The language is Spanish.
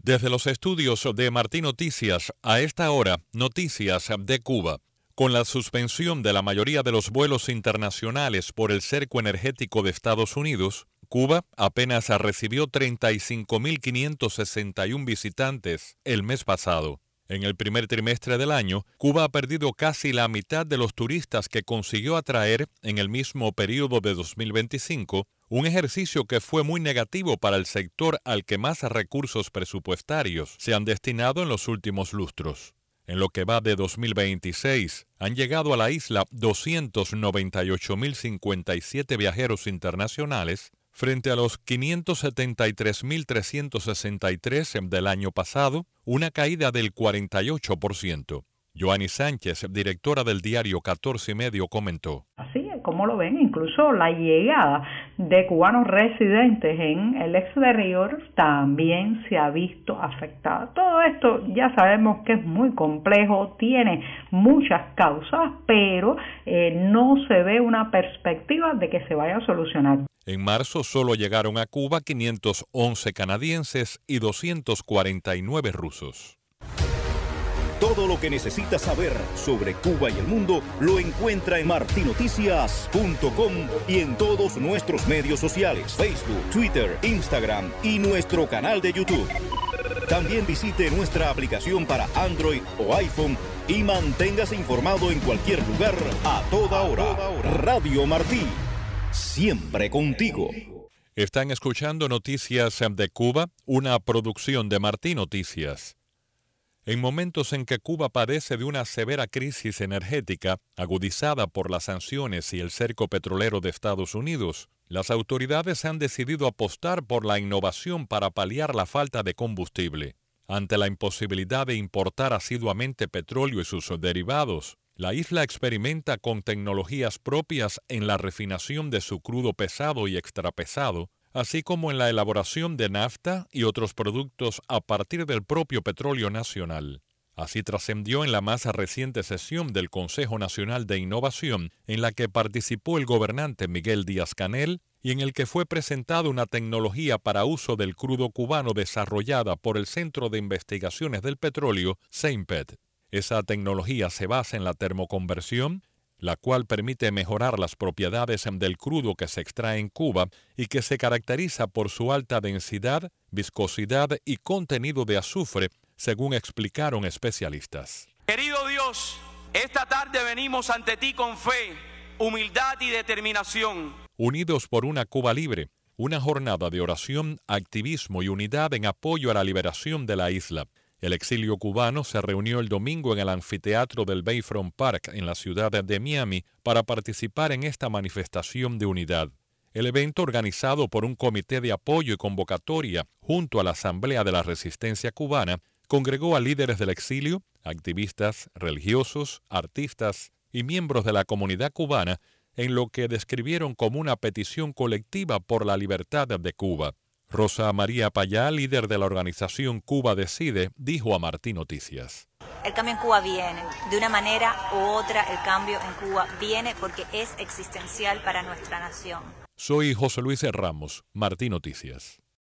Desde los estudios de Martí Noticias, a esta hora, noticias de Cuba. Con la suspensión de la mayoría de los vuelos internacionales por el cerco energético de Estados Unidos, Cuba apenas recibió 35.561 visitantes el mes pasado. En el primer trimestre del año, Cuba ha perdido casi la mitad de los turistas que consiguió atraer en el mismo periodo de 2025, un ejercicio que fue muy negativo para el sector al que más recursos presupuestarios se han destinado en los últimos lustros. En lo que va de 2026, han llegado a la isla 298.057 viajeros internacionales, frente a los 573.363 del año pasado, una caída del 48%. Joanny Sánchez, directora del diario 14 y Medio, comentó. Así es como lo ven, incluso la llegada de cubanos residentes en el exterior también se ha visto afectada. Todo esto ya sabemos que es muy complejo, tiene muchas causas, pero no se ve una perspectiva de que se vaya a solucionar. En marzo solo llegaron a Cuba 511 canadienses y 249 rusos. Todo lo que necesita saber sobre Cuba y el mundo lo encuentra en martinoticias.com y en todos nuestros medios sociales, Facebook, Twitter, Instagram y nuestro canal de YouTube. También visite nuestra aplicación para Android o iPhone y manténgase informado en cualquier lugar, a toda hora. Radio Martí, siempre contigo. Están escuchando Noticias de Cuba, una producción de Martí Noticias. En momentos en que Cuba padece de una severa crisis energética, agudizada por las sanciones y el cerco petrolero de Estados Unidos, las autoridades han decidido apostar por la innovación para paliar la falta de combustible. Ante la imposibilidad de importar asiduamente petróleo y sus derivados, la isla experimenta con tecnologías propias en la refinación de su crudo pesado y extrapesado, así como en la elaboración de nafta y otros productos a partir del propio petróleo nacional. Así trascendió en la más reciente sesión del Consejo Nacional de Innovación, en la que participó el gobernante Miguel Díaz-Canel y en el que fue presentada una tecnología para uso del crudo cubano desarrollada por el Centro de Investigaciones del Petróleo, CEINPET. Esa tecnología se basa en la termoconversión, la cual permite mejorar las propiedades del crudo que se extrae en Cuba y que se caracteriza por su alta densidad, viscosidad y contenido de azufre, según explicaron especialistas. Querido Dios, esta tarde venimos ante ti con fe, humildad y determinación. Unidos por una Cuba libre, una jornada de oración, activismo y unidad en apoyo a la liberación de la isla. El exilio cubano se reunió el domingo en el anfiteatro del Bayfront Park en la ciudad de Miami para participar en esta manifestación de unidad. El evento, organizado por un comité de apoyo y convocatoria junto a la Asamblea de la Resistencia Cubana, congregó a líderes del exilio, activistas, religiosos, artistas y miembros de la comunidad cubana en lo que describieron como una petición colectiva por la libertad de Cuba. Rosa María Payá, líder de la organización Cuba Decide, dijo a Martí Noticias. El cambio en Cuba viene, de una manera u otra el cambio en Cuba viene porque es existencial para nuestra nación. Soy José Luis Ramos, Martí Noticias.